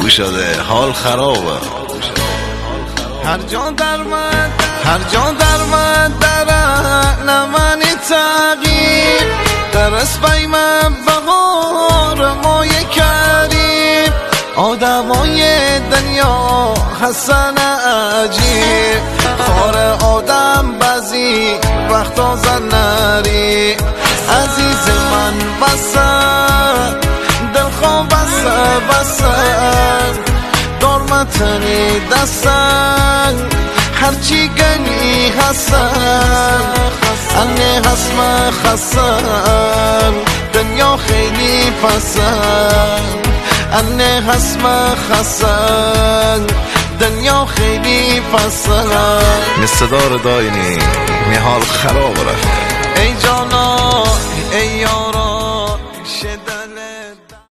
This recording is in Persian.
بگو شده حال خرابه. هر جا در من در نمانی تغییر در اسبای من بغار مای کریم آدمای دنیا حسن عجیب خار آدم بعضی وقتا زن نری عزیز من بسن دلخواه بسن دارمتنی دستن هرچی گنی حسن انه حسم خسن دنیا خیلی پسند انه حسم خسن دنیا خیلی پسند مستدار داینی می حال خراب رفته.